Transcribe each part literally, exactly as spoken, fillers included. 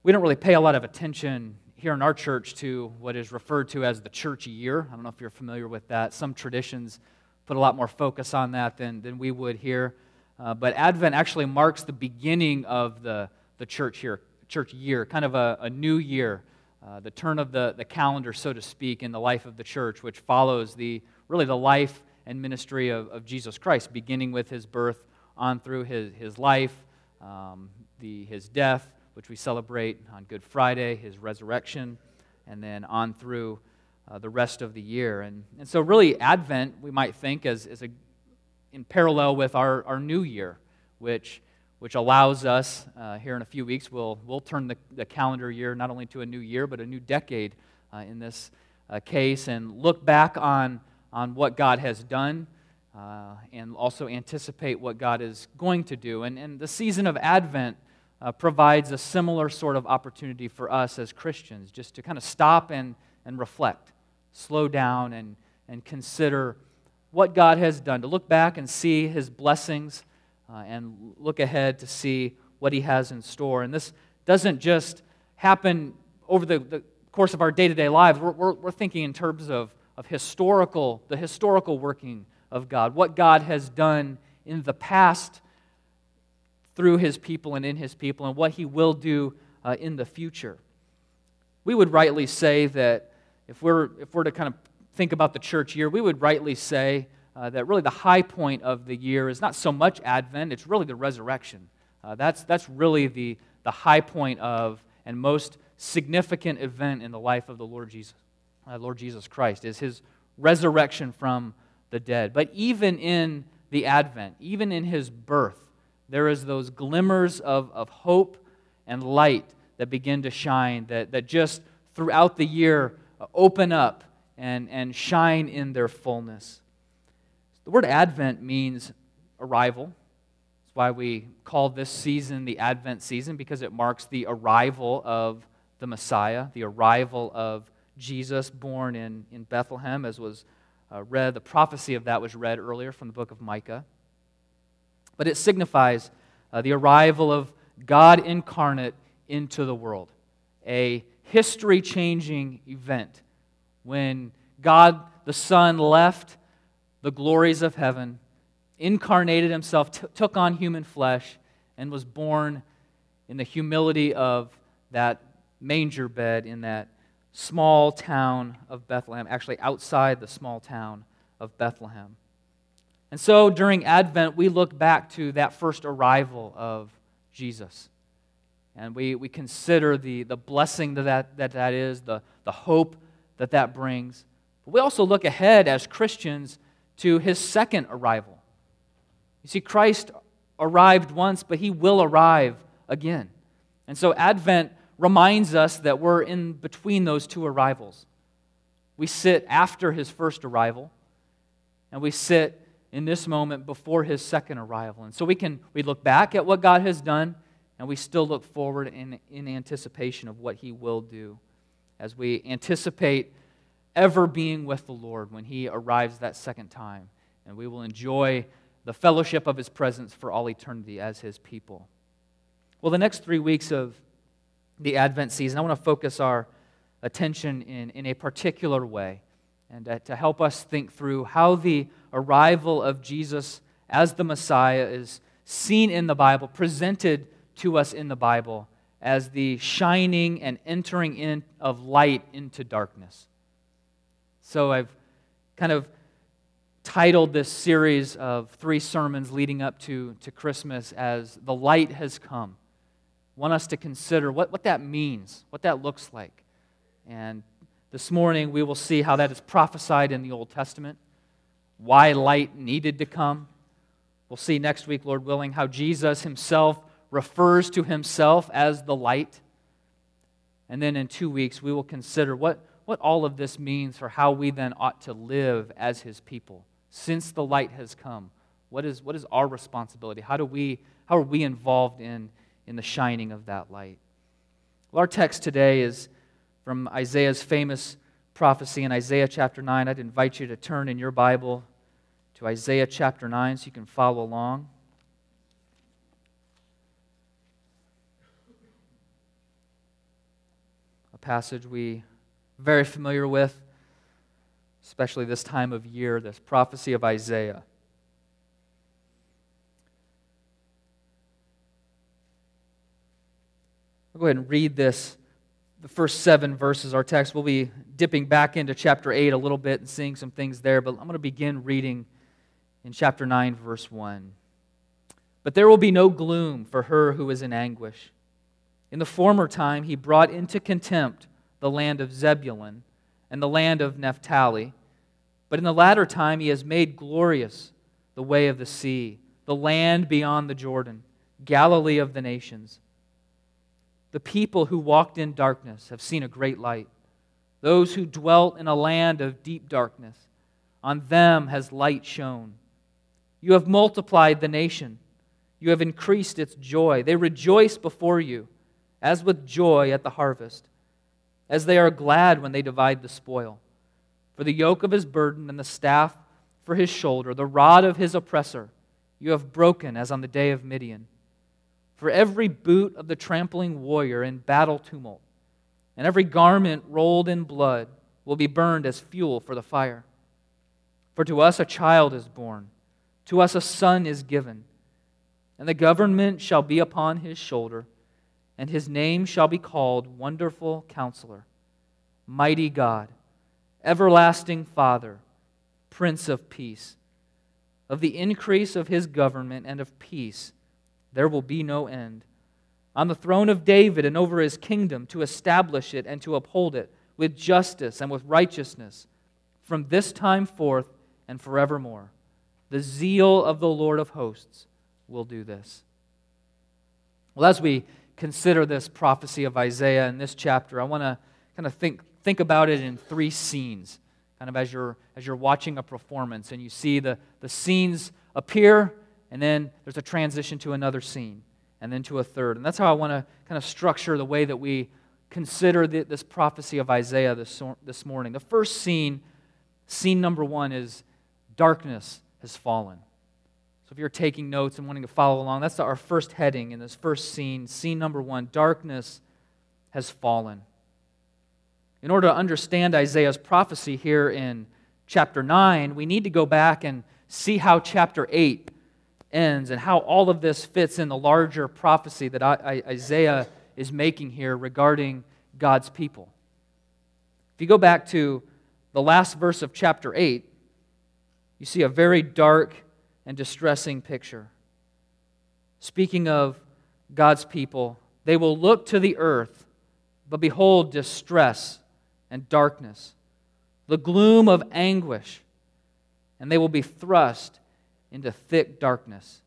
we don't really pay a lot of attention here in our church to what is referred to as the church year. I don't know if you're familiar with that. Some traditions put a lot more focus on that than, than we would here. Uh, but Advent actually marks the beginning of the, the church year, church year, kind of a, a new year, uh, the turn of the, the calendar, so to speak, in the life of the church, which follows the really the life and ministry of, of Jesus Christ, beginning with his birth on through his, his life, um, the his death, which we celebrate on Good Friday, his resurrection, and then on through uh, the rest of the year. And, and so really Advent, we might think, as, as a, in parallel with our, our new year, which which allows us, uh, here in a few weeks, we'll, we'll turn the, the calendar year not only to a new year, but a new decade uh, in this uh, case, and look back on, on what God has done, uh, and also anticipate what God is going to do. And, and the season of Advent Uh, provides a similar sort of opportunity for us as Christians, just to kind of stop and, and reflect, slow down and, and consider what God has done, to look back and see his blessings uh, and look ahead to see what he has in store. And this doesn't just happen over the, the course of our day-to-day lives. We're, we're, we're thinking in terms of, of historical, the historical working of God, what God has done in the past through his people and in his people, and what he will do uh, in the future. We would rightly say that if we're if we're to kind of think about the church year, we would rightly say uh, that really the high point of the year is not so much Advent, it's really the resurrection. Uh, that's that's really the, the high point of and most significant event in the life of the Lord Jesus, uh, Lord Jesus Christ, is his resurrection from the dead. But even in the Advent, even in his birth, there is those glimmers of, of hope and light that begin to shine, that, that just throughout the year open up and, and shine in their fullness. The word Advent means arrival. That's why we call this season the Advent season, because it marks the arrival of the Messiah, the arrival of Jesus born in, in Bethlehem, as was uh, read. The prophecy of that was read earlier from the book of Micah. But it signifies uh, the arrival of God incarnate into the world, a history-changing event when God the Son left the glories of heaven, incarnated himself, t- took on human flesh, and was born in the humility of that manger bed in that small town of Bethlehem, actually outside the small town of Bethlehem. And so during Advent, we look back to that first arrival of Jesus. And we, we consider the, the blessing that that, that that is, the, the hope that that brings. But we also look ahead as Christians to his second arrival. You see, Christ arrived once, but he will arrive again. And so Advent reminds us that we're in between those two arrivals. We sit after his first arrival, and we sit in this moment before his second arrival. And so we can we look back at what God has done, and we still look forward in, in anticipation of what he will do, as we anticipate ever being with the Lord when he arrives that second time. And we will enjoy the fellowship of his presence for all eternity as his people. Well, the next three weeks of the Advent season, I want to focus our attention in, in a particular way, and uh, to help us think through how the arrival of Jesus as the Messiah is seen in the Bible, presented to us in the Bible as the shining and entering in of light into darkness. So I've kind of titled this series of three sermons leading up to, to Christmas as The Light Has Come. I want us to consider what, what that means, what that looks like. And this morning we will see how that is prophesied in the Old Testament, why light needed to come. We'll see next week, Lord willing, how Jesus himself refers to himself as the light. And then in two weeks we will consider what, what all of this means for how we then ought to live as his people. Since the light has come, what is, what is our responsibility? How do we, how are we involved in, in the shining of that light? Well, our text today is from Isaiah's famous prophecy in Isaiah chapter nine. I'd invite you to turn in your Bible to Isaiah chapter nine so you can follow along. passage we are very familiar with, especially this time of year, this prophecy of Isaiah. I'll go ahead and read this, the first seven verses of our text. We'll be dipping back into chapter eight a little bit and seeing some things there, but I'm going to begin reading in chapter nine, verse one. But there will be no gloom for her who is in anguish. In the former time he brought into contempt the land of Zebulun and the land of Naphtali, but in the latter time he has made glorious the way of the sea, the land beyond the Jordan, Galilee of the nations. The people who walked in darkness have seen a great light. Those who dwelt in a land of deep darkness, on them has light shone. You have multiplied the nation. You have increased its joy. They rejoice before you, as with joy at the harvest, as they are glad when they divide the spoil. For the yoke of his burden and the staff for his shoulder, the rod of his oppressor, you have broken as on the day of Midian. For every boot of the trampling warrior in battle tumult, and every garment rolled in blood will be burned as fuel for the fire. For to us a child is born, to us a son is given, and the government shall be upon his shoulder, and his name shall be called Wonderful Counselor, Mighty God, Everlasting Father, Prince of Peace. Of the increase of his government and of peace there will be no end. On the throne of David and over his kingdom, to establish it and to uphold it with justice and with righteousness from this time forth and forevermore. The zeal of the Lord of hosts will do this. Well, as we consider this prophecy of Isaiah in this chapter, I want to kind of think think about it in three scenes, kind of as you're as you're watching a performance and you see the, the scenes appear, and then there's a transition to another scene, and then to a third. And that's how I want to kind of structure the way that we consider the, this prophecy of Isaiah this, this morning. The first scene, scene number one, is darkness has fallen. So if you're taking notes and wanting to follow along, that's our first heading in this first scene. Scene number one, darkness has fallen. In order to understand Isaiah's prophecy here in chapter nine, we need to go back and see how chapter eight ends and how all of this fits in the larger prophecy that Isaiah is making here regarding God's people. If you go back to the last verse of chapter eight, you see a very dark and distressing picture. Speaking of God's people, they will look to the earth, but behold distress and darkness, the gloom of anguish, and they will be thrust into thick darkness.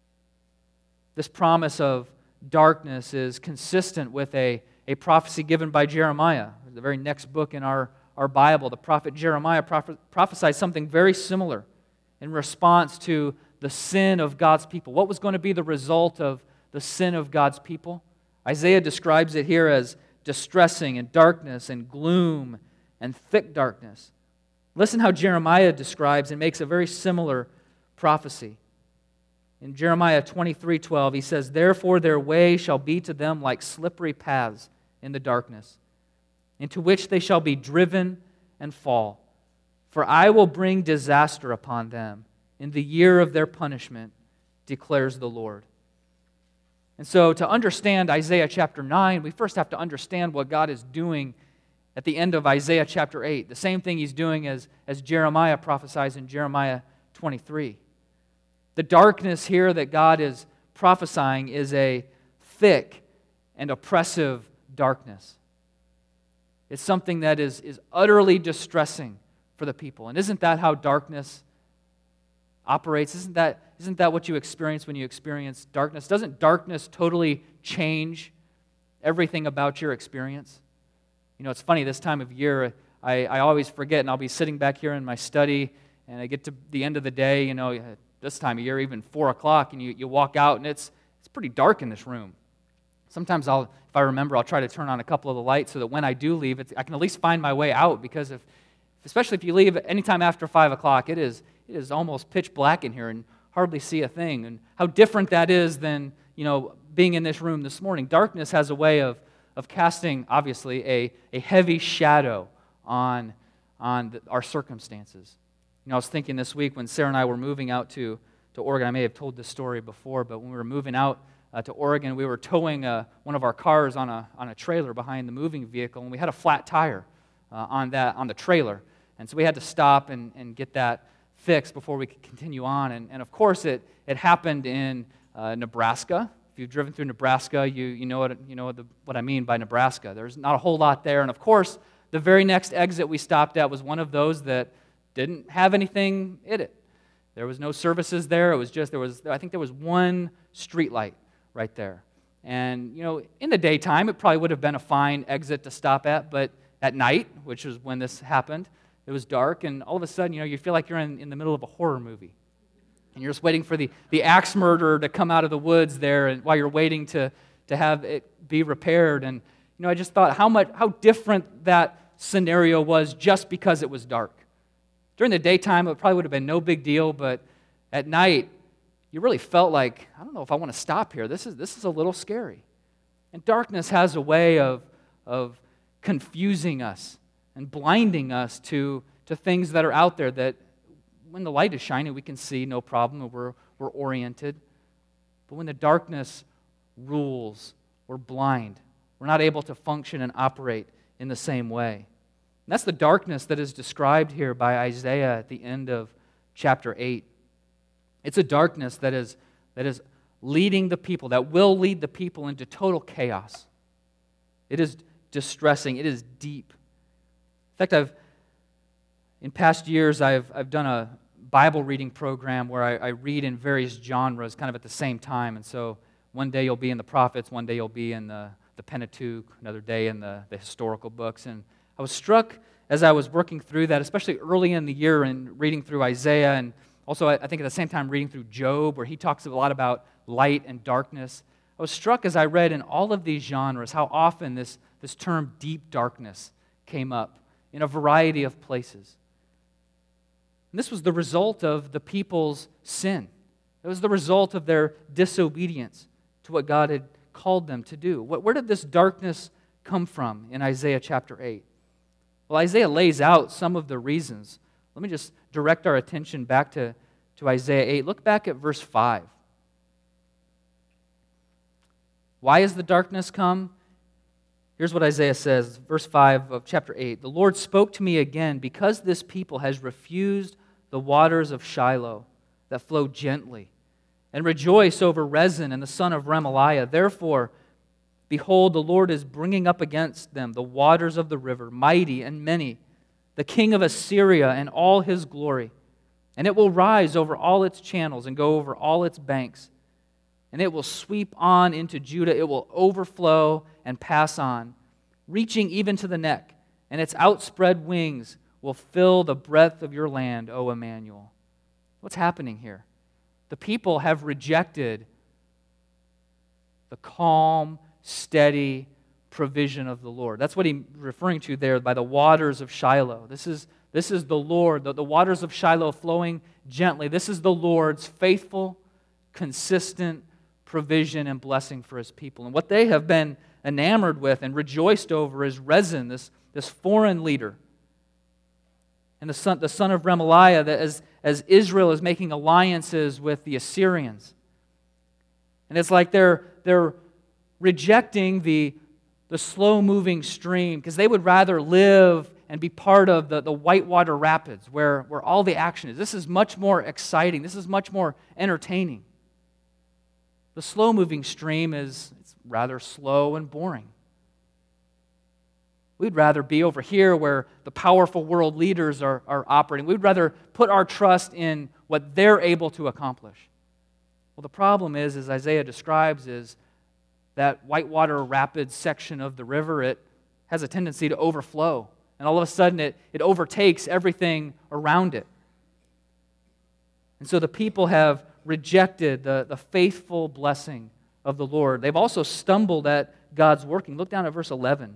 This promise of darkness is consistent with a, a prophecy given by Jeremiah. The very next book in our, our Bible, the prophet Jeremiah proph- prophesied something very similar in response to the sin of God's people. What was going to be the result of the sin of God's people? Isaiah describes it here as distressing and darkness and gloom and thick darkness. Listen how Jeremiah describes and makes a very similar prophecy. In Jeremiah twenty-three twelve, he says, "Therefore their way shall be to them like slippery paths in the darkness, into which they shall be driven and fall. For I will bring disaster upon them in the year of their punishment, declares the Lord." And so to understand Isaiah chapter nine, we first have to understand what God is doing at the end of Isaiah chapter eight. The same thing He's doing as, as Jeremiah prophesies in Jeremiah twenty-three. The darkness here that God is prophesying is a thick and oppressive darkness. It's something that is, is utterly distressing for the people. And isn't that how darkness operates? Isn't that, isn't that what you experience when you experience darkness? Doesn't darkness totally change everything about your experience? You know, it's funny, this time of year, I, I always forget, and I'll be sitting back here in my study, and I get to the end of the day, you know, this time of year, even four o'clock, and you, you walk out, and it's it's pretty dark in this room. Sometimes I'll, if I remember, I'll try to turn on a couple of the lights so that when I do leave, it's, I can at least find my way out, because if, especially if you leave anytime after five o'clock, it is it is almost pitch black in here and hardly see a thing. And how different that is than, you know, being in this room this morning. Darkness has a way of, of casting, obviously, a, a heavy shadow on, on the, our circumstances. You know, I was thinking this week when Sarah and I were moving out to, to Oregon, I may have told this story before, but when we were moving out uh, to Oregon, we were towing uh, one of our cars on a, on a trailer behind the moving vehicle, and we had a flat tire uh, on, that, on the trailer. And so we had to stop and, and get that fixed before we could continue on. And, and of course, it, it happened in uh, Nebraska. If you've driven through Nebraska, you, you know, what, you know the, what I mean by Nebraska. There's not a whole lot there. And of course, the very next exit we stopped at was one of those that didn't have anything in it. There was no services there. It was just, there was, I think there was one street light right there. And, you know, in the daytime, it probably would have been a fine exit to stop at, but at night, which was when this happened, it was dark, and all of a sudden, you know, you feel like you're in, in the middle of a horror movie. And you're just waiting for the, the axe murderer to come out of the woods there, and while you're waiting to, to have it be repaired. And, you know, I just thought how much, how different that scenario was just because it was dark. During the daytime, it probably would have been no big deal, but at night, you really felt like, I don't know if I want to stop here. This is, this is a little scary. And darkness has a way of, of confusing us and blinding us to, to things that are out there that when the light is shining, we can see no problem, and we're, we're oriented. But when the darkness rules, we're blind. We're not able to function and operate in the same way. And that's the darkness that is described here by Isaiah at the end of chapter eight. It's a darkness that is, that is leading the people, that will lead the people into total chaos. It is distressing. It is deep. In fact, I've in past years, I've, I've done a Bible reading program where I, I read in various genres kind of at the same time. And so one day you'll be in the prophets, one day you'll be in the, the Pentateuch, another day in the, the historical books. And I was struck as I was working through that, especially early in the year and reading through Isaiah, and also I think at the same time reading through Job, where he talks a lot about light and darkness. I was struck as I read in all of these genres how often this, this term deep darkness came up in a variety of places. And this was the result of the people's sin. It was the result of their disobedience to what God had called them to do. Where did this darkness come from in Isaiah chapter eight? Well, Isaiah lays out some of the reasons. Let me just direct our attention back to, to Isaiah eight. Look back at verse five. Why has the darkness come? Here's what Isaiah says, verse five of chapter eight. The Lord spoke to me again, because this people has refused the waters of Shiloh that flow gently, and rejoice over Rezin and the son of Remaliah. Therefore, behold, the Lord is bringing up against them the waters of the river, mighty and many, the king of Assyria and all his glory. And it will rise over all its channels and go over all its banks. And it will sweep on into Judah. It will overflow and pass on, reaching even to the neck. And its outspread wings will fill the breadth of your land, O Emmanuel. What's happening here? The people have rejected the calm, steady provision of the Lord. That's what he's referring to there by the waters of Shiloh. This is, this is the Lord, the, the waters of Shiloh flowing gently. This is the Lord's faithful, consistent provision and blessing for his people. And what they have been enamored with and rejoiced over is Rezin, this, this foreign leader, and the son, the son of Remaliah, that as, as Israel is making alliances with the Assyrians. And it's like they're, they're rejecting the, the slow-moving stream, because they would rather live and be part of the, the Whitewater Rapids, where, where all the action is. This is much more exciting. This is much more entertaining. The slow-moving stream is it's rather slow and boring. We'd rather be over here where the powerful world leaders are, are operating. We'd rather put our trust in what they're able to accomplish. Well, the problem is, as Isaiah describes, is that Whitewater Rapids section of the river, it has a tendency to overflow. And all of a sudden, it, it overtakes everything around it. And so the people have rejected the, the faithful blessing of the Lord. They've also stumbled at God's working. Look down at verse eleven.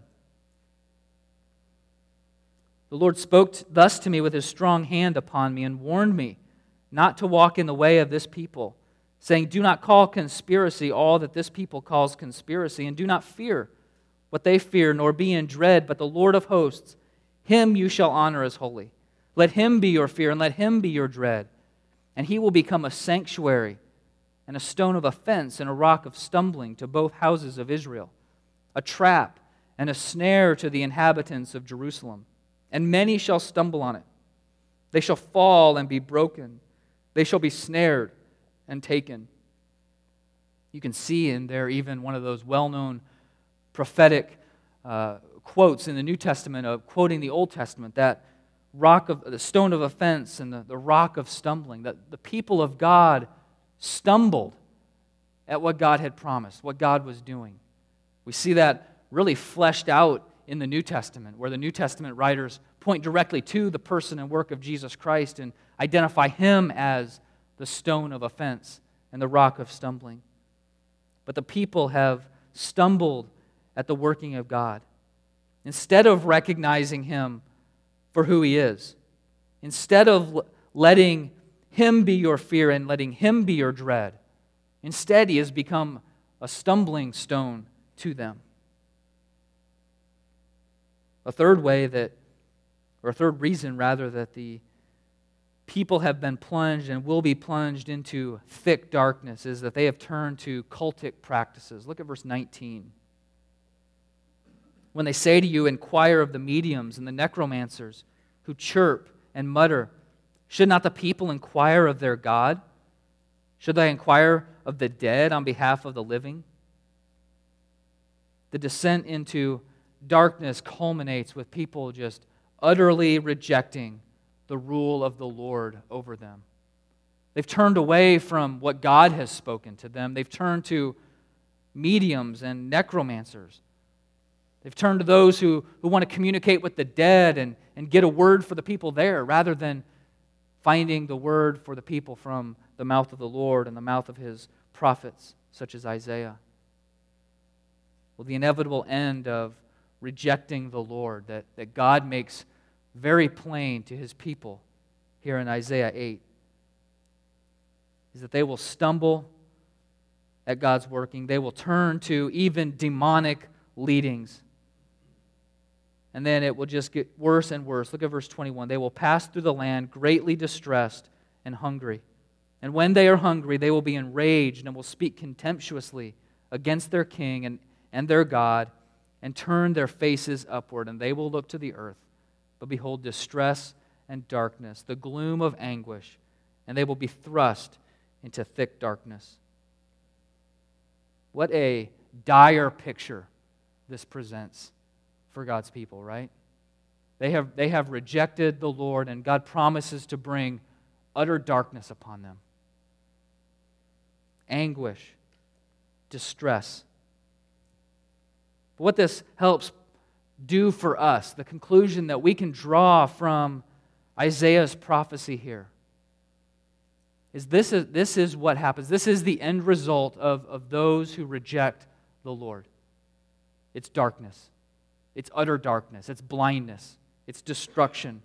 The Lord spoke thus to me with his strong hand upon me and warned me not to walk in the way of this people, saying, do not call conspiracy all that this people calls conspiracy, and do not fear, what they fear, nor be in dread, but the Lord of hosts, him you shall honor as holy. Let him be your fear, and let him be your dread. And he will become a sanctuary, and a stone of offense, and a rock of stumbling to both houses of Israel, a trap and a snare to the inhabitants of Jerusalem. And many shall stumble on it. They shall fall and be broken. They shall be snared and taken. You can see in there even one of those well-known prophetic uh, quotes in the New Testament of quoting the Old Testament, that rock of the stone of offense and the, the rock of stumbling, that the people of God stumbled at what God had promised, what God was doing. We see that really fleshed out in the New Testament, where the New Testament writers point directly to the person and work of Jesus Christ and identify him as the stone of offense and the rock of stumbling. But the people have stumbled at the working of God. Instead of recognizing him for who he is, instead of letting him be your fear and letting him be your dread, instead he has become a stumbling stone to them. A third way that, or a third reason rather, that the people have been plunged and will be plunged into thick darkness is that they have turned to cultic practices. Look at verse nineteen. When they say to you, inquire of the mediums and the necromancers who chirp and mutter, should not the people inquire of their God? Should they inquire of the dead on behalf of the living? The descent into darkness culminates with people just utterly rejecting the rule of the Lord over them. They've turned away from what God has spoken to them. They've turned to mediums and necromancers. They've turned to those who, who want to communicate with the dead and, and get a word for the people there, rather than finding the word for the people from the mouth of the Lord and the mouth of his prophets, such as Isaiah. Well, the inevitable end of rejecting the Lord that, that God makes very plain to his people here in Isaiah eight is that they will stumble at God's working. They will turn to even demonic leadings. And then it will just get worse and worse. Look at verse twenty-one. They will pass through the land greatly distressed and hungry. And when they are hungry, they will be enraged and will speak contemptuously against their king and, and their God, and turn their faces upward, and they will look to the earth. But behold, distress and darkness, the gloom of anguish, and they will be thrust into thick darkness. What a dire picture this presents for God's people, right? They have, they have rejected the Lord, and God promises to bring utter darkness upon them. Anguish, distress. But what this helps do for us, the conclusion that we can draw from Isaiah's prophecy here, is this is, this is what happens. This is the end result of, of those who reject the Lord. It's darkness. It's utter darkness. It's blindness. It's destruction.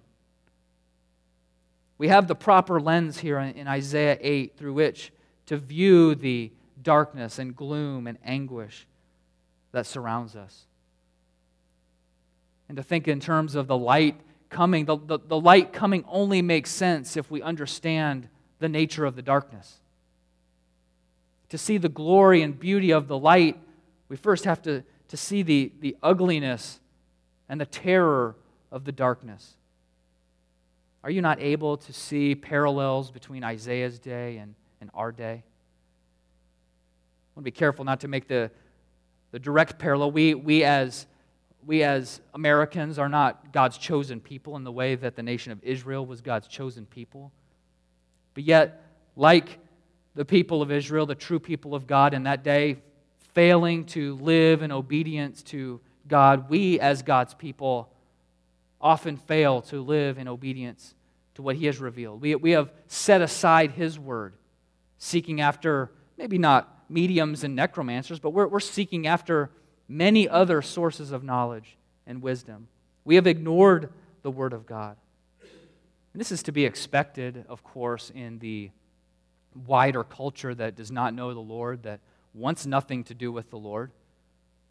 We have the proper lens here in, in Isaiah eight through which to view the darkness and gloom and anguish that surrounds us. And to think in terms of the light coming, the, the, the light coming only makes sense if we understand the nature of the darkness. To see the glory and beauty of the light, we first have to, to see the, the ugliness and the terror of the darkness. Are you not able to see parallels between Isaiah's day and, and our day? I want to be careful not to make the, the direct parallel. We, we, as, we as Americans are not God's chosen people in the way that the nation of Israel was God's chosen people. But yet, like the people of Israel, the true people of God in that day, failing to live in obedience to God, we as God's people often fail to live in obedience to what He has revealed. We, we have set aside His word, seeking after maybe not mediums and necromancers, but we're, we're seeking after many other sources of knowledge and wisdom. We have ignored the word of God. And this is to be expected, of course, in the wider culture that does not know the Lord, that wants nothing to do with the Lord.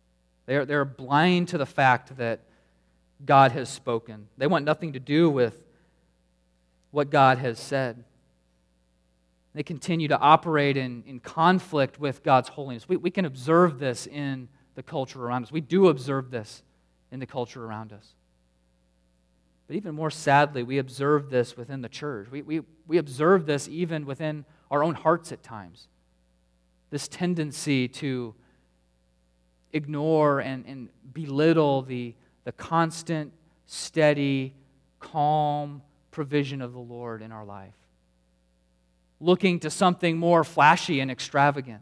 They're, they're blind to the fact that God has spoken. They want nothing to do with what God has said. They continue to operate in, in conflict with God's holiness. We, we can observe this in the culture around us. We do observe this in the culture around us. But even more sadly, we observe this within the church. We, we, we observe this even within our own hearts at times. This tendency to ignore and, and belittle the, the constant, steady, calm provision of the Lord in our life. Looking to something more flashy and extravagant.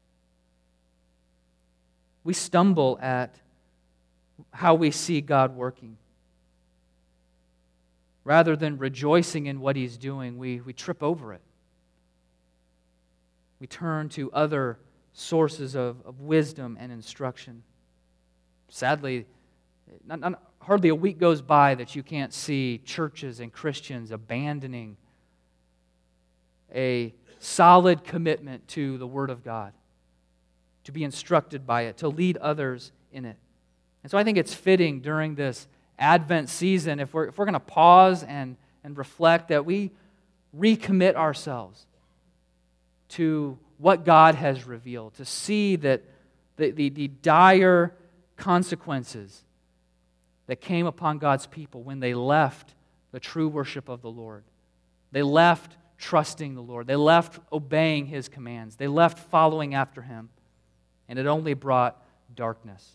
We stumble at how we see God working. Rather than rejoicing in what He's doing, we, we trip over it. We turn to other sources of, of wisdom and instruction. Sadly, not, not, hardly a week goes by that you can't see churches and Christians abandoning a solid commitment to the Word of God, to be instructed by it, to lead others in it. And so I think it's fitting during this Advent season, if we're, if we're going to pause and, and reflect, that we recommit ourselves to what God has revealed, to see that the, the, the dire consequences that came upon God's people when they left the true worship of the Lord. They left trusting the Lord. They left obeying His commands. They left following after Him. And it only brought darkness.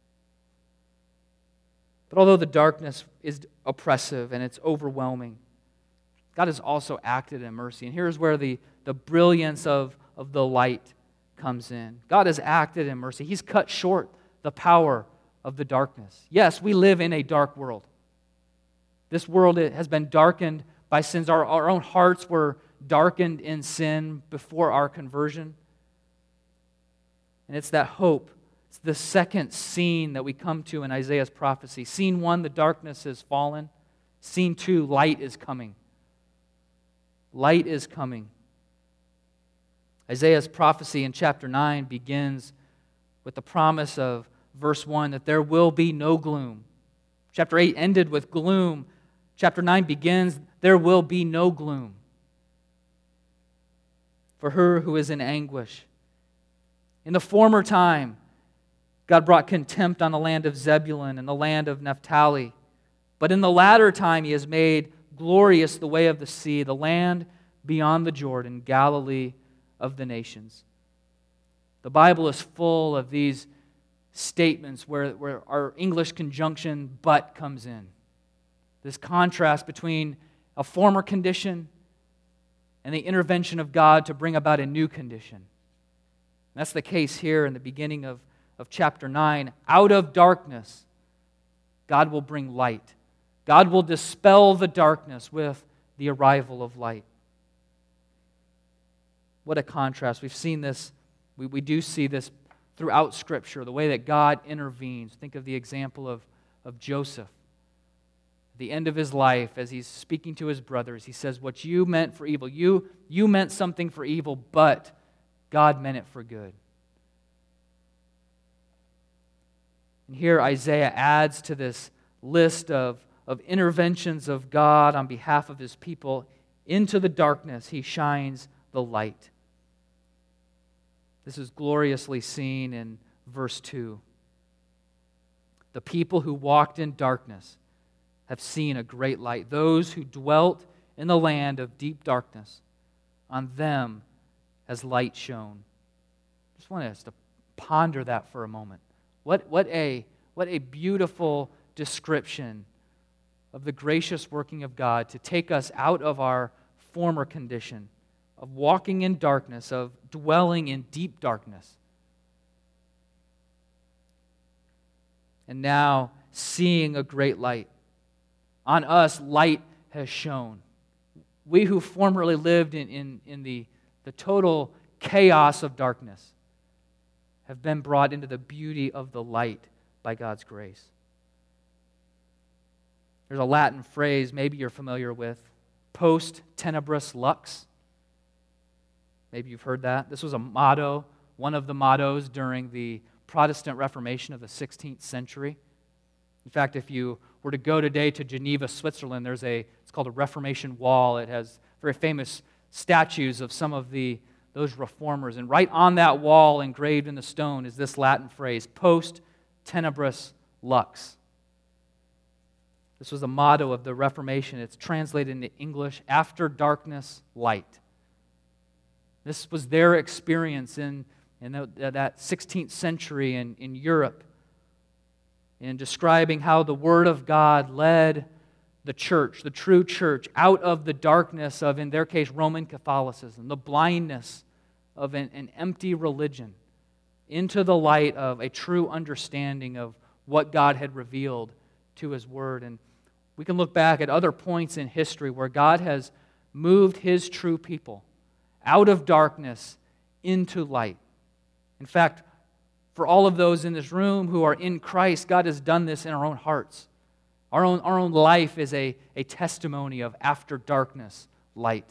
But although the darkness is oppressive and it's overwhelming, God has also acted in mercy. And here's where the, the brilliance of, of the light comes in. God has acted in mercy. He's cut short the power of the darkness. Yes, we live in a dark world. This world has been darkened by sins. Our, our own hearts were darkened in sin before our conversion. And it's that hope. It's the second scene that we come to in Isaiah's prophecy. Scene one, the darkness has fallen. Scene two, light is coming. Light is coming. Isaiah's prophecy in chapter nine begins with the promise of verse one that there will be no gloom. Chapter eight ended with gloom. Chapter nine begins, there will be no gloom for her who is in anguish. In the former time, God brought contempt on the land of Zebulun and the land of Naphtali. But in the latter time, He has made glorious the way of the sea, the land beyond the Jordan, Galilee of the nations. The Bible is full of these statements where, where our English conjunction but comes in. This contrast between a former condition and the intervention of God to bring about a new condition. That's the case here in the beginning of, of chapter nine. Out of darkness, God will bring light. God will dispel the darkness with the arrival of light. What a contrast. We've seen this, we, we do see this throughout Scripture, the way that God intervenes. Think of the example of, of Joseph. At the end of his life, as he's speaking to his brothers, he says, what you meant for evil, you, you meant something for evil, but God meant it for good. And here Isaiah adds to this list of, of interventions of God on behalf of His people. Into the darkness, He shines the light. This is gloriously seen in verse two. The people who walked in darkness have seen a great light. Those who dwelt in the land of deep darkness, on them has light shone. Just want us to ponder that for a moment. What, what, a, what a beautiful description of the gracious working of God to take us out of our former condition of walking in darkness, of dwelling in deep darkness. And now seeing a great light. On us, light has shone. We who formerly lived in, in, in the, the total chaos of darkness have been brought into the beauty of the light by God's grace. There's a Latin phrase maybe you're familiar with, post tenebris lux. Maybe you've heard that. This was a motto, one of the mottos during the Protestant Reformation of the sixteenth century. In fact, if you were to go today to Geneva, Switzerland, there's a, it's called a Reformation Wall. It has very famous statues of some of the those reformers. And right on that wall, engraved in the stone, is this Latin phrase, post tenebris lux. This was the motto of the Reformation. It's translated into English, after darkness, light. This was their experience in, in the, that sixteenth century in, in Europe, in describing how the Word of God led the church, the true church, out of the darkness of, in their case, Roman Catholicism, the blindness of an, an empty religion, into the light of a true understanding of what God had revealed to His Word. And we can look back at other points in history where God has moved His true people out of darkness into light. In fact, for all of those in this room who are in Christ, God has done this in our own hearts. Our own, our own life is a, a testimony of after darkness, light.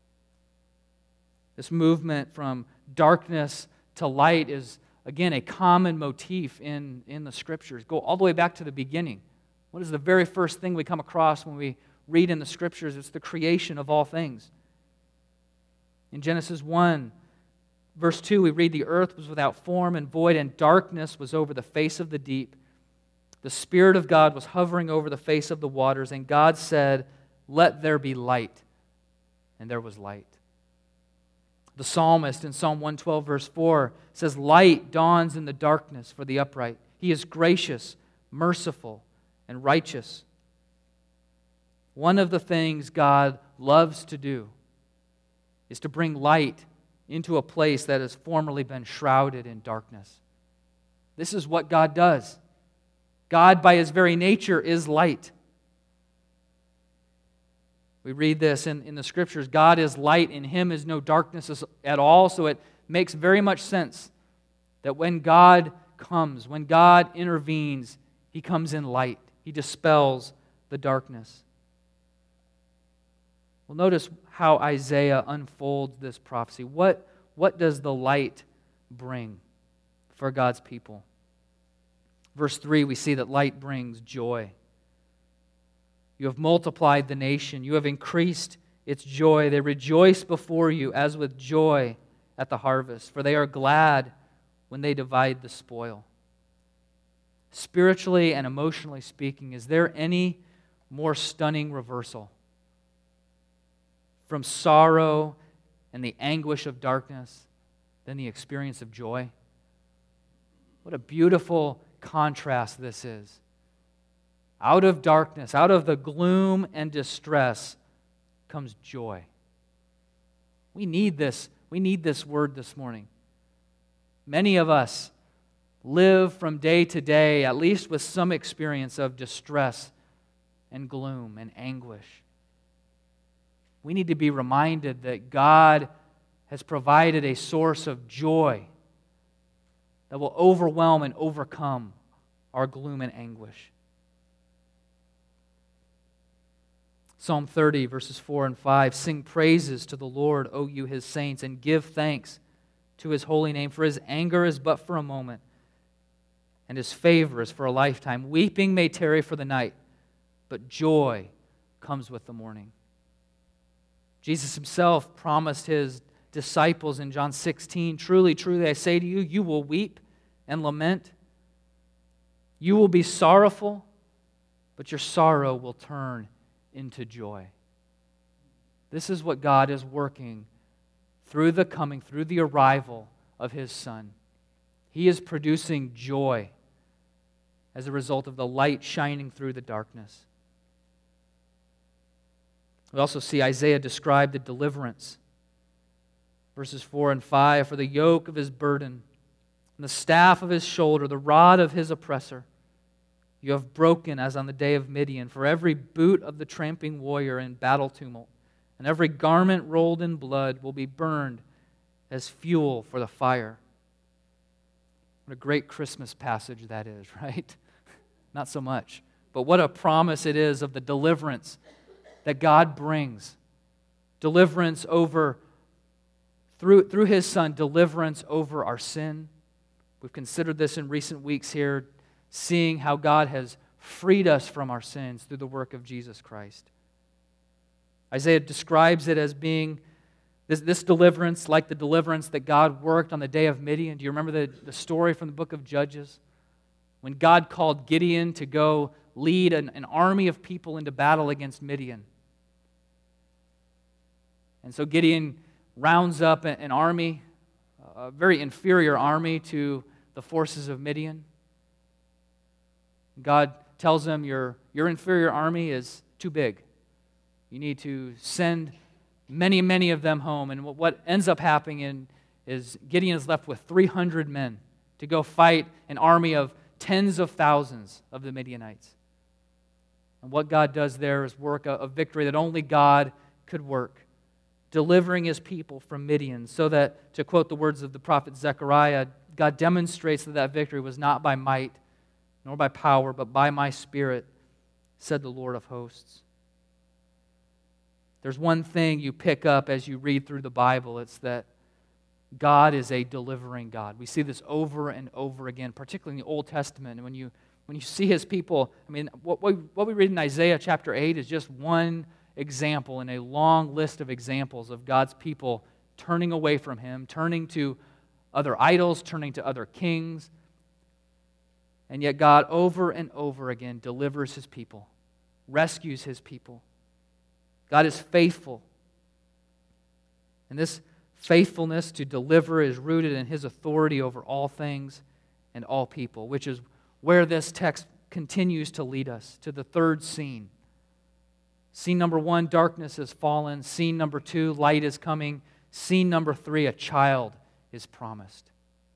This movement from darkness to light is, again, a common motif in, in the Scriptures. Go all the way back to the beginning. What is the very first thing we come across when we read in the Scriptures? It's the creation of all things. In Genesis one, verse two, we read, "The earth was without form and void, and darkness was over the face of the deep. The Spirit of God was hovering over the face of the waters, and God said, 'Let there be light.' And there was light." The psalmist in Psalm one twelve, verse four says, "Light dawns in the darkness for the upright. He is gracious, merciful, and righteous." One of the things God loves to do is to bring light into a place that has formerly been shrouded in darkness. This is what God does. God, by His very nature, is light. We read this in, in the Scriptures. God is light, in Him is no darkness at all. So it makes very much sense that when God comes, when God intervenes, He comes in light. He dispels the darkness. Well, notice how Isaiah unfolds this prophecy. What, what does the light bring for God's people? Verse three, we see that light brings joy. "You have multiplied the nation. You have increased its joy. They rejoice before you as with joy at the harvest, for they are glad when they divide the spoil." Spiritually and emotionally speaking, is there any more stunning reversal from sorrow and the anguish of darkness than the experience of joy? What a beautiful contrast this is. Out of darkness, out of the gloom and distress comes joy. We need this. We need this word this morning. Many of us live from day to day, at least with some experience of distress and gloom and anguish. We need to be reminded that God has provided a source of joy that will overwhelm and overcome our gloom and anguish. Psalm thirty, verses four and five, "Sing praises to the Lord, O you His saints, and give thanks to His holy name, for His anger is but for a moment, and His favor is for a lifetime. Weeping may tarry for the night, but joy comes with the morning." Jesus Himself promised His disciples in John sixteen, "Truly, truly, I say to you, you will weep and lament. You will be sorrowful, but your sorrow will turn into joy." This is what God is working through the coming, through the arrival of His Son. He is producing joy as a result of the light shining through the darkness. We also see Isaiah describe the deliverance. Verses four and five, "For the yoke of His burden, and the staff of His shoulder, the rod of His oppressor, you have broken as on the day of Midian. For every boot of the tramping warrior in battle tumult, and every garment rolled in blood will be burned as fuel for the fire." What a great Christmas passage that is, right? Not so much. But what a promise it is of the deliverance that God brings. Deliverance over, through, through His Son, deliverance over our sin, We've considered this in recent weeks here, seeing how God has freed us from our sins through the work of Jesus Christ. Isaiah describes it as being this, this deliverance, like the deliverance that God worked on the day of Midian. Do you remember the, the story from the book of Judges? When God called Gideon to go lead an, an army of people into battle against Midian. And so Gideon rounds up an army, a very inferior army to the forces of Midian. God tells him, your, your inferior army is too big. You need to send many, many of them home. And what ends up happening in, is Gideon is left with three hundred men to go fight an army of tens of thousands of the Midianites. And what God does there is work a, a victory that only God could work, delivering His people from Midian, so that, to quote the words of the prophet Zechariah, God demonstrates that that victory was not by might nor by power, but by my Spirit, said the Lord of hosts. There's one thing you pick up as you read through the Bible. It's that God is a delivering God. We see this over and over again, particularly in the Old Testament. And when you when you see His people, I mean, what we, what we read in Isaiah chapter eight is just one example in a long list of examples of God's people turning away from Him, turning to other idols, turning to other kings. And yet God over and over again delivers His people, rescues His people. God is faithful. And this faithfulness to deliver is rooted in His authority over all things and all people, which is where this text continues to lead us, to the third scene. Scene number one, darkness has fallen. Scene number two, light is coming. Scene number three, a child is promised.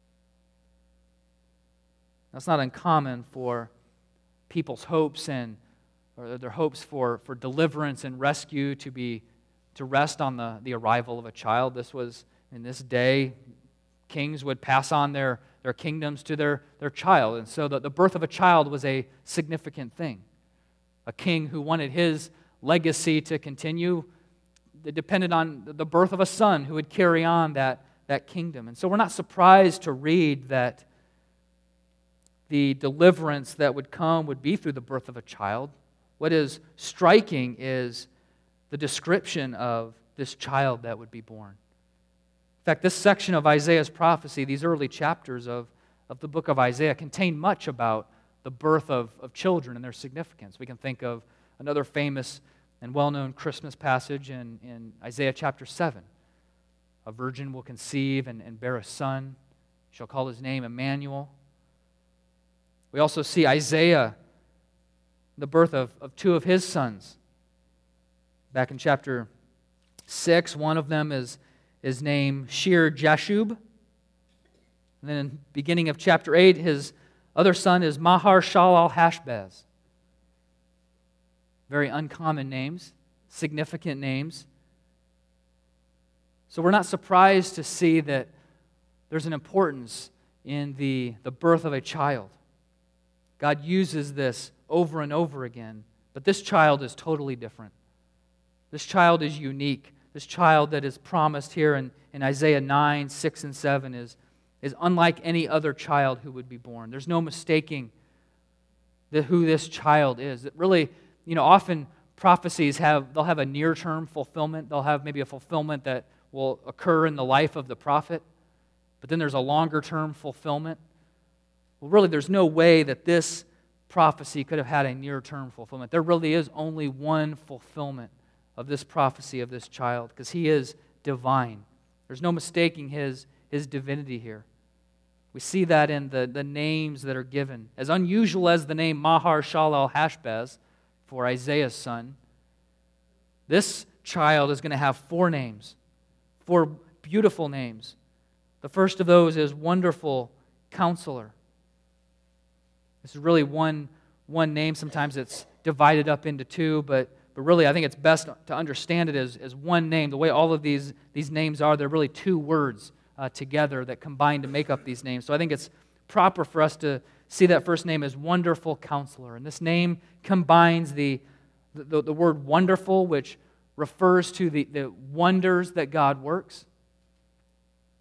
That's not uncommon for people's hopes and or their hopes for, for deliverance and rescue to be to rest on the, the arrival of a child. This was, in this day, kings would pass on their, their kingdoms to their, their child. And so the, the birth of a child was a significant thing. A king who wanted his legacy to continue, it depended on the birth of a son who would carry on that, that kingdom. And so we're not surprised to read that the deliverance that would come would be through the birth of a child. What is striking is the description of this child that would be born. In fact, this section of Isaiah's prophecy, these early chapters of, of the book of Isaiah, contain much about the birth of, of children and their significance. We can think of another famous and well-known Christmas passage in, in Isaiah chapter seven. A virgin will conceive and, and bear a son. Shall call his name Emmanuel. We also see Isaiah, the birth of, of two of his sons. Back in chapter six, one of them is, is named Shear-Jashub. And then in the beginning of chapter eight, his other son is Mahar-Shalal-Hashbaz. Very uncommon names, significant names. So we're not surprised to see that there's an importance in the, the birth of a child. God uses this over and over again, but this child is totally different. This child is unique. This child that is promised here in, in Isaiah nine, six, and seven is, is unlike any other child who would be born. There's no mistaking the, who this child is. It really, you know, often prophecies have, they'll have a near-term fulfillment. They'll have maybe a fulfillment that will occur in the life of the prophet, but then there's a longer-term fulfillment. Well, really, there's no way that this prophecy could have had a near-term fulfillment. There really is only one fulfillment of this prophecy of this child, because he is divine. There's no mistaking his, his divinity here. We see that in the, the names that are given. As unusual as the name Mahar-Shalal-Hashbaz for Isaiah's son, this child is going to have four names, four beautiful names. The first of those is Wonderful Counselor. This is really one, one name. Sometimes it's divided up into two, but, but really I think it's best to understand it as, as one name. The way all of these, these names are, they're really two words uh, together that combine to make up these names. So I think it's proper for us to see that first name as Wonderful Counselor. And this name combines the, the, the word wonderful, which refers to the, the wonders that God works.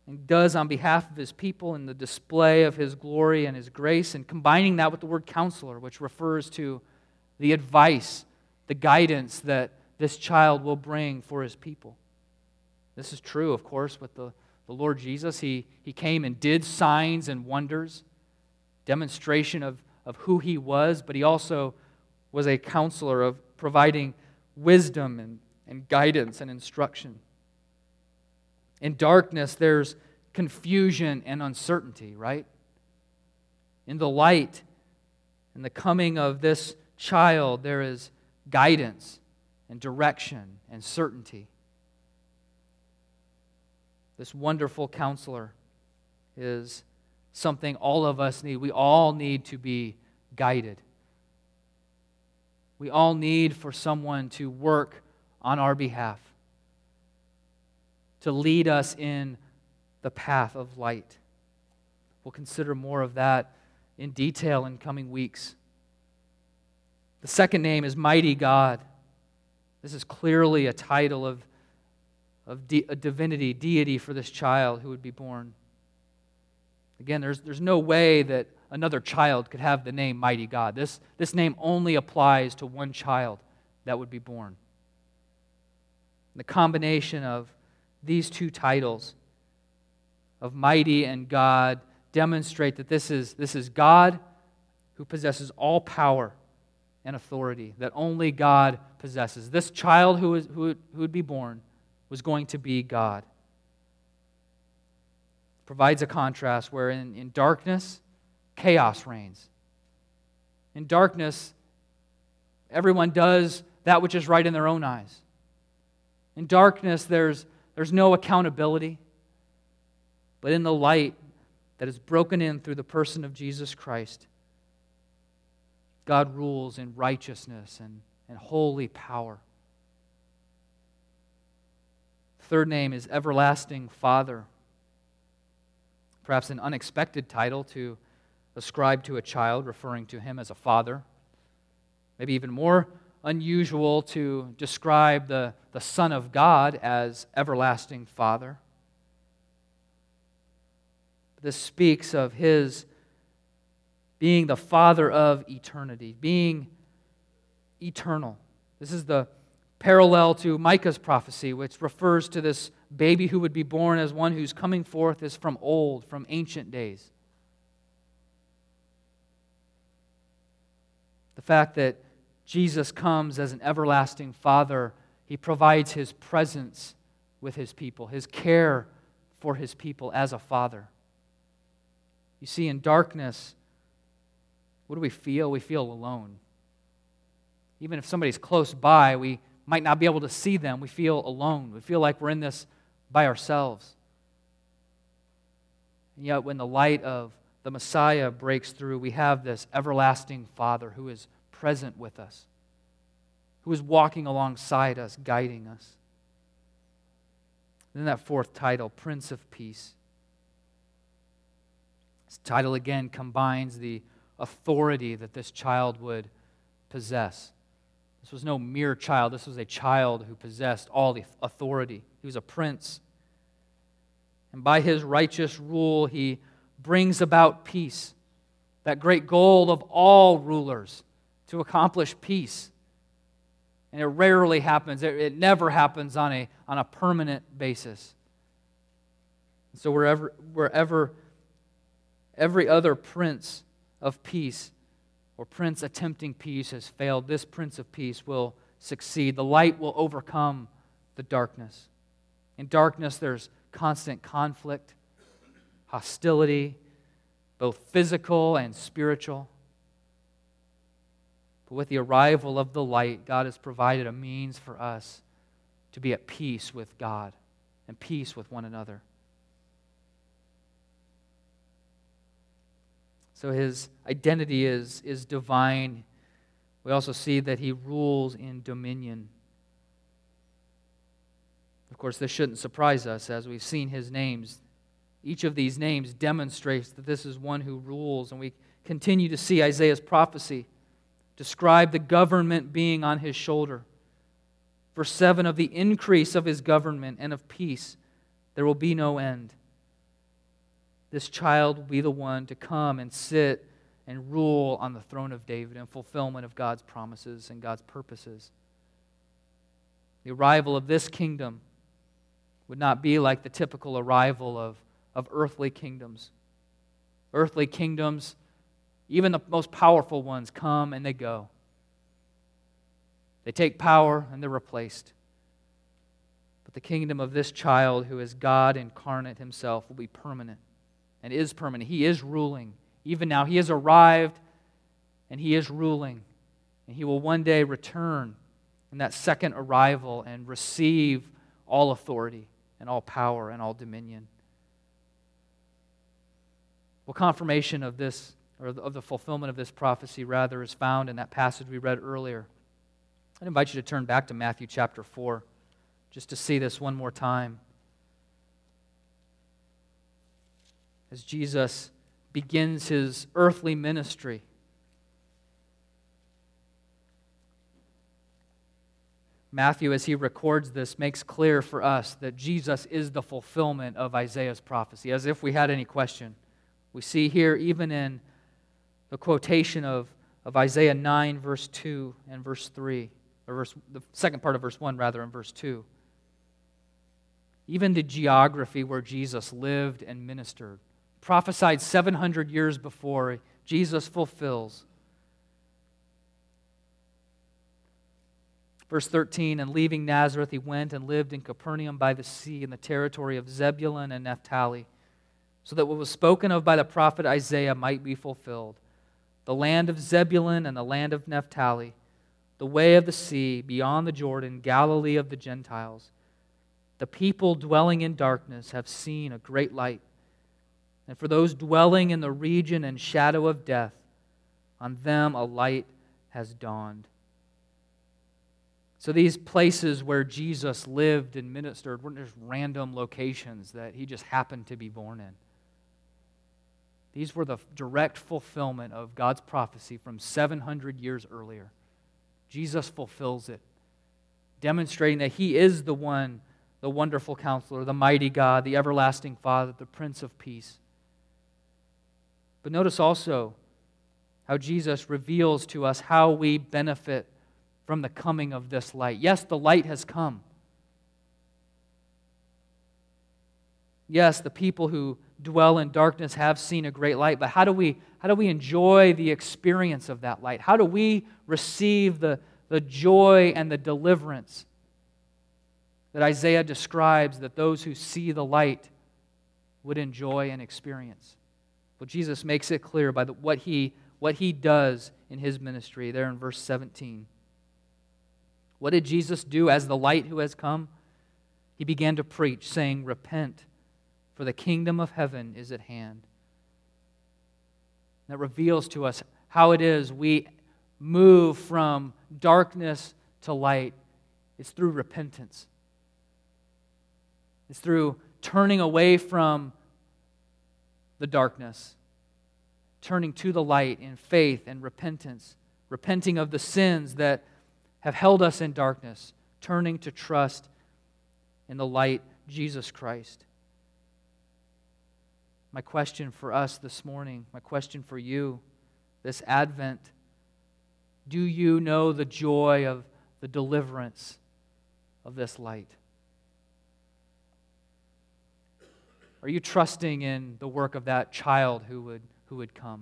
and does on behalf of his people in the display of his glory and his grace, and combining that with the word counselor, which refers to the advice, the guidance that this child will bring for his people. This is true, of course, with the, the Lord Jesus. He, he came and did signs and wonders, demonstration of, of who he was, but he also was a counselor of providing wisdom and, and guidance and instruction. In darkness, there's confusion and uncertainty, right? In the light, in the coming of this child, there is guidance and direction and certainty. This wonderful counselor is something all of us need. We all need to be guided. We all need for someone to work on our behalf, to lead us in the path of light. We'll consider more of that in detail in coming weeks. The second name is Mighty God. This is clearly a title of, of de- a divinity, deity for this child who would be born. Again, there's, there's no way that another child could have the name Mighty God. This, this name only applies to one child that would be born. The combination of these two titles of Mighty and God demonstrate that this is, this is God who possesses all power and authority that only God possesses. This child who, is, who, would, who would be born was going to be God. Provides a contrast where in, in darkness, chaos reigns. In darkness, everyone does that which is right in their own eyes. In darkness, there's, there's no accountability. But in the light that is broken in through the person of Jesus Christ, God rules in righteousness and, and holy power. Third name is Everlasting Father. Perhaps an unexpected title to ascribe to a child, referring to him as a father. Maybe even more unusual to describe the, the Son of God as Everlasting Father. This speaks of his being the Father of eternity, being eternal. This is the parallel to Micah's prophecy, which refers to this baby who would be born as one whose coming forth is from old, from ancient days. The fact that Jesus comes as an everlasting Father, He provides His presence with His people, His care for His people as a Father. You see, in darkness, what do we feel? We feel alone. Even if somebody's close by, we might not be able to see them. We feel alone. We feel like we're in this by ourselves. And yet, when the light of the Messiah breaks through, we have this everlasting Father who is present with us, who is walking alongside us, guiding us. And then that fourth title, Prince of Peace. This title again combines the authority that this child would possess. This was no mere child. This was a child who possessed all the authority. He was a prince. And by his righteous rule, he brings about peace. That great goal of all rulers, to accomplish peace. And it rarely happens. It, it never happens on a, on a permanent basis. So wherever, wherever every other prince of peace or prince attempting peace has failed, this Prince of Peace will succeed. The light will overcome the darkness. In darkness, there's constant conflict, hostility, both physical and spiritual. But with the arrival of the light, God has provided a means for us to be at peace with God and peace with one another. So his identity is, is divine. We also see that he rules in dominion. Of course, this shouldn't surprise us as we've seen his names. Each of these names demonstrates that this is one who rules, and we continue to see Isaiah's prophecy describe the government being on his shoulder. Verse seven, of the increase of his government and of peace there will be no end, this child will be the one to come and sit and rule on the throne of David in fulfillment of God's promises and God's purposes. The arrival of this kingdom would not be like the typical arrival of, of earthly kingdoms. Earthly kingdoms, even the most powerful ones, come and they go. They take power and they're replaced. But the kingdom of this child, who is God incarnate himself, will be permanent and is permanent. He is ruling. Even now, he has arrived and he is ruling. And he will one day return in that second arrival and receive all authority and all power and all dominion. Well, confirmation of this, or of the fulfillment of this prophecy, rather, is found in that passage we read earlier. I'd invite you to turn back to Matthew chapter four, just to see this one more time. As Jesus begins his earthly ministry, Matthew, as he records this, makes clear for us that Jesus is the fulfillment of Isaiah's prophecy, as if we had any question. We see here, even in the quotation of, of Isaiah nine, verse two and verse three, or verse, the second part of verse one, rather, and verse two. Even the geography where Jesus lived and ministered, prophesied seven hundred years before, Jesus fulfills. Verse thirteen, and leaving Nazareth, he went and lived in Capernaum by the sea in the territory of Zebulun and Naphtali, so that what was spoken of by the prophet Isaiah might be fulfilled. The land of Zebulun and the land of Naphtali, the way of the sea, beyond the Jordan, Galilee of the Gentiles. The people dwelling in darkness have seen a great light. And for those dwelling in the region and shadow of death, on them a light has dawned. So these places where Jesus lived and ministered weren't just random locations that he just happened to be born in. These were the direct fulfillment of God's prophecy from seven hundred years earlier. Jesus fulfills it, demonstrating that he is the one, the wonderful counselor, the mighty God, the everlasting Father, the Prince of Peace. But notice also how Jesus reveals to us how we benefit from the coming of this light. Yes, the light has come. Yes, the people who dwell in darkness have seen a great light, but how do we, how do we enjoy the experience of that light? How do we receive the, the joy and the deliverance that Isaiah describes that those who see the light would enjoy and experience? Well, Jesus makes it clear by the, what, he, what he does in his ministry there in verse seventeen. What did Jesus do as the light who has come? He began to preach, saying, "Repent, for the kingdom of heaven is at hand." That reveals to us how it is we move from darkness to light. It's through repentance. It's through turning away from the darkness, turning to the light in faith and repentance, repenting of the sins that have held us in darkness, turning to trust in the light, Jesus Christ. My question for us this morning, my question for you this Advent, do you know the joy of the deliverance of this light? Are you trusting in the work of that child who would, who would come?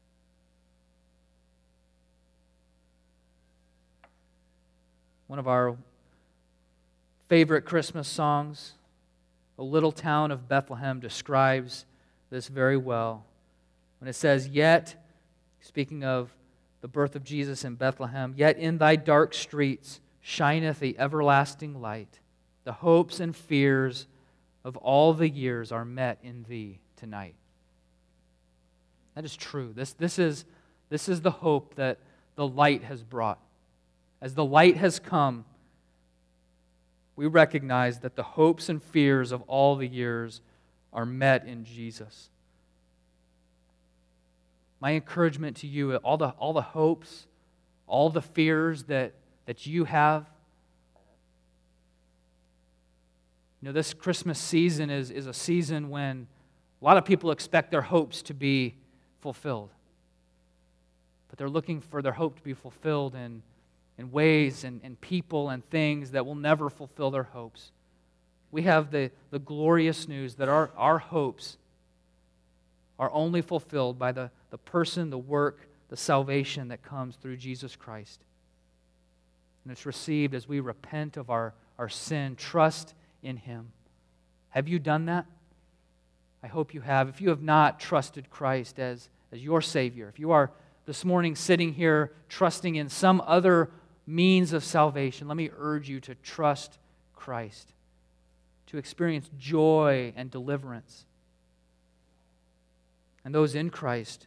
One of our favorite Christmas songs, "O Little Town of Bethlehem," describes this very well. When it says, "Yet," speaking of the birth of Jesus in Bethlehem, "yet in thy dark streets shineth the everlasting light. The hopes and fears of all the years are met in thee tonight." That is true. This, this, is, this is the hope that the light has brought. As the light has come, we recognize that the hopes and fears of all the years are met in Jesus. My encouragement to you, all the, all the hopes, all the fears that, that you have, you know, this Christmas season is, is a season when A lot of people expect their hopes to be fulfilled, but they're looking for their hope to be fulfilled in, in ways and, and people and things that will never fulfill their hopes. We have the, the glorious news that our, our hopes are only fulfilled by the, the person, the work, the salvation that comes through Jesus Christ. And it's received as we repent of our, our sin, trust in Him. Have you done that? I hope you have. If you have not trusted Christ as, as your Savior, if you are this morning sitting here trusting in some other means of salvation, let me urge you to trust Christ, to experience joy and deliverance. And those in Christ,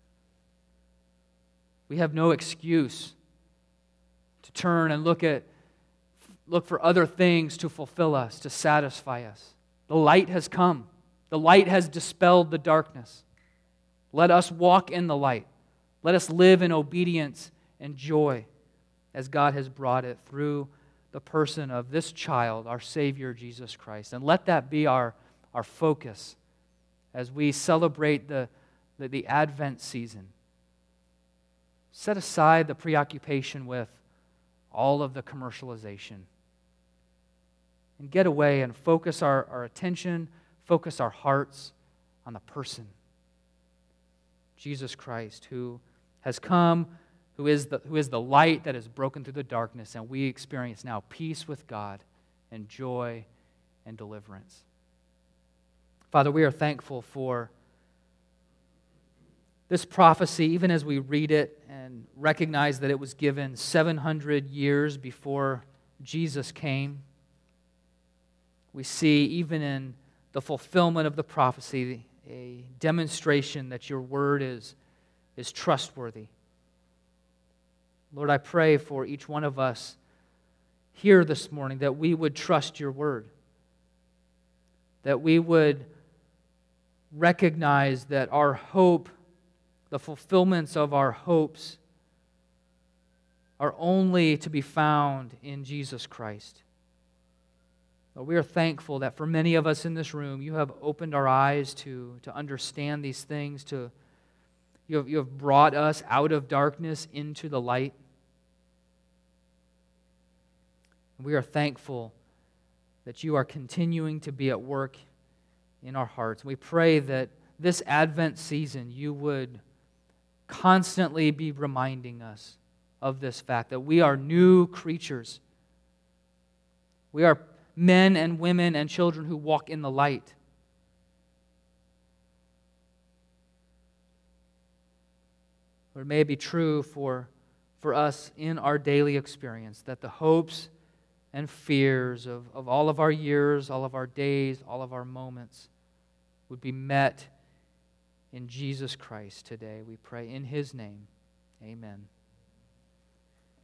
we have no excuse to turn and look at look for other things to fulfill us, to satisfy us. The light has come. The light has dispelled the darkness. Let us walk in the light. Let us live in obedience and joy as God has brought it through the person of this child, our Savior, Jesus Christ. And let that be our, our focus as we celebrate the, the, the Advent season. Set aside the preoccupation with all of the commercialization and get away and focus our, our attention, focus our hearts on the person, Jesus Christ, who has come, who is the, who is the light that has broken through the darkness, and we experience now peace with God and joy and deliverance. Father, we are thankful for this prophecy, even as we read it and recognize that it was given seven hundred years before Jesus came. We see, even in the fulfillment of the prophecy, a demonstration that your word is, is trustworthy. Lord, I pray for each one of us here this morning that we would trust your word, that we would recognize that our hope, the fulfillments of our hopes, are only to be found in Jesus Christ. Lord, we are thankful that for many of us in this room, you have opened our eyes to, to understand these things, to you have, you have brought us out of darkness into the light. We are thankful that you are continuing to be at work in our hearts. We pray that this Advent season you would constantly be reminding us of this fact, that we are new creatures. We are men and women and children who walk in the light. Lord, may it be true for, for us in our daily experience that the hopes and fears of, of all of our years, all of our days, all of our moments would be met in Jesus Christ today. We pray in His name. Amen.